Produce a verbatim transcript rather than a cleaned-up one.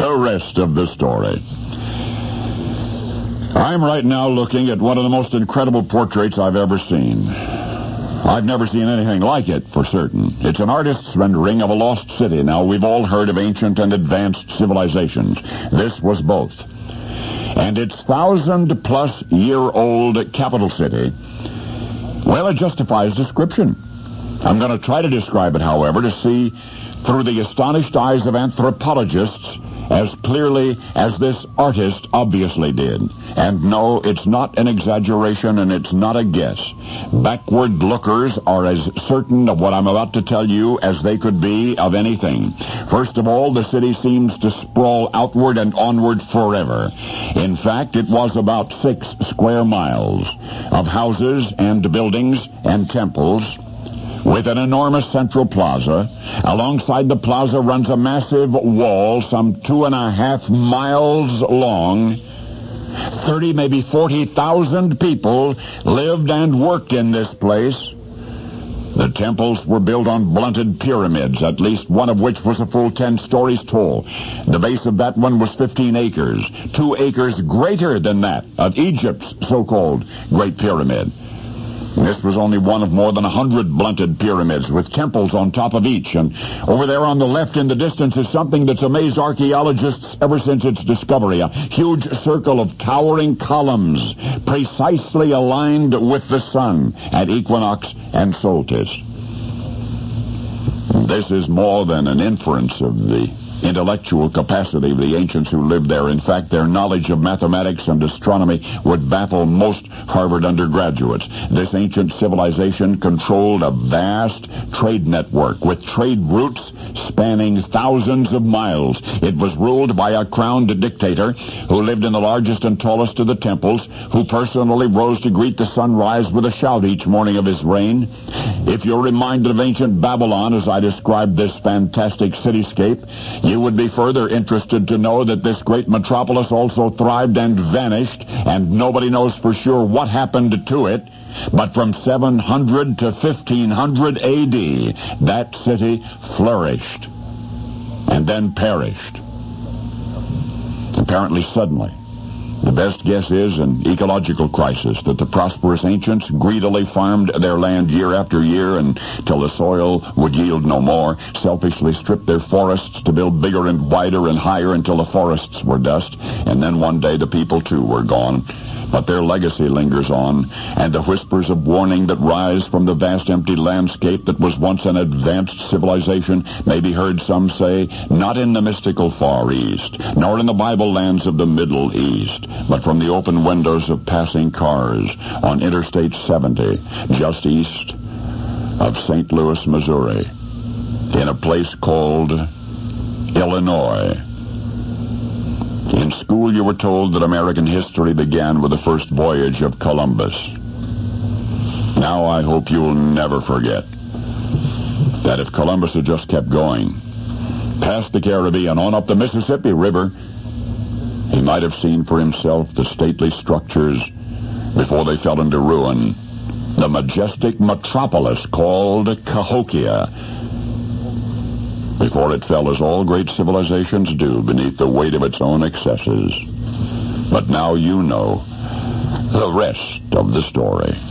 The rest of the story. I'm right now looking at one of the most incredible portraits I've ever seen. I've never seen anything like it, for certain. It's an artist's rendering of a lost city. Now, we've all heard of ancient and advanced civilizations. This was both. And its thousand-plus-year-old capital city, well, it justifies description. I'm going to try to describe it, however, to see through the astonished eyes of anthropologists as clearly as this artist obviously did. And no, it's not an exaggeration and it's not a guess. Backward lookers are as certain of what I'm about to tell you as they could be of anything. First of all, the city seems to sprawl outward and onward forever. In fact, it was about six square miles of houses and buildings and temples, with an enormous central plaza. Alongside the plaza runs a massive wall some two and a half miles long. Thirty, maybe forty thousand people lived and worked in this place. The temples were built on blunted pyramids, at least one of which was a full ten stories tall. The base of that one was fifteen acres, two acres greater than that of Egypt's so-called Great Pyramid. This was only one of more than a hundred blunted pyramids with temples on top of each. And over there on the left in the distance is something that's amazed archaeologists ever since its discovery. A huge circle of towering columns precisely aligned with the sun at equinox and solstice. This is more than an inference of the intellectual capacity of the ancients who lived there. In fact, their knowledge of mathematics and astronomy would baffle most Harvard undergraduates. This ancient civilization controlled a vast trade network with trade routes spanning thousands of miles. It was ruled by a crowned dictator who lived in the largest and tallest of the temples, who personally rose to greet the sunrise with a shout each morning of his reign. If you're reminded of ancient Babylon as I described this fantastic cityscape, you would be further interested to know that this great metropolis also thrived and vanished, and nobody knows for sure what happened to it. But from seven hundred to fifteen hundred A D, that city flourished and then perished. Apparently suddenly. The best guess is an ecological crisis, that the prosperous ancients greedily farmed their land year after year until the soil would yield no more, selfishly stripped their forests to build bigger and wider and higher until the forests were dust, and then one day the people too were gone. But their legacy lingers on, and the whispers of warning that rise from the vast empty landscape that was once an advanced civilization may be heard, some say, not in the mystical Far East, nor in the Bible lands of the Middle East, but from the open windows of passing cars on Interstate seventy, just east of Saint Louis, Missouri, in a place called Illinois. In school, you were told that American history began with the first voyage of Columbus. Now I hope you'll never forget that if Columbus had just kept going, past the Caribbean, on up the Mississippi River, he might have seen for himself the stately structures before they fell into ruin, the majestic metropolis called Cahokia, before it fell as all great civilizations do beneath the weight of its own excesses. But now you know the rest of the story.